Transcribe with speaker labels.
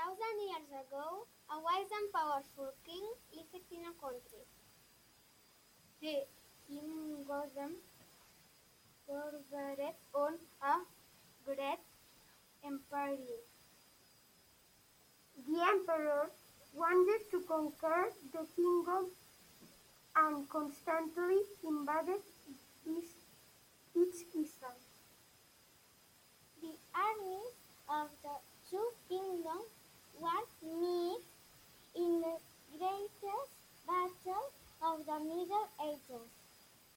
Speaker 1: 1,000 years ago, a wise and powerful king lived in a country. The kingdom bordered on a great empire. The emperor wanted to conquer the kingdom and constantly invaded its islands. The army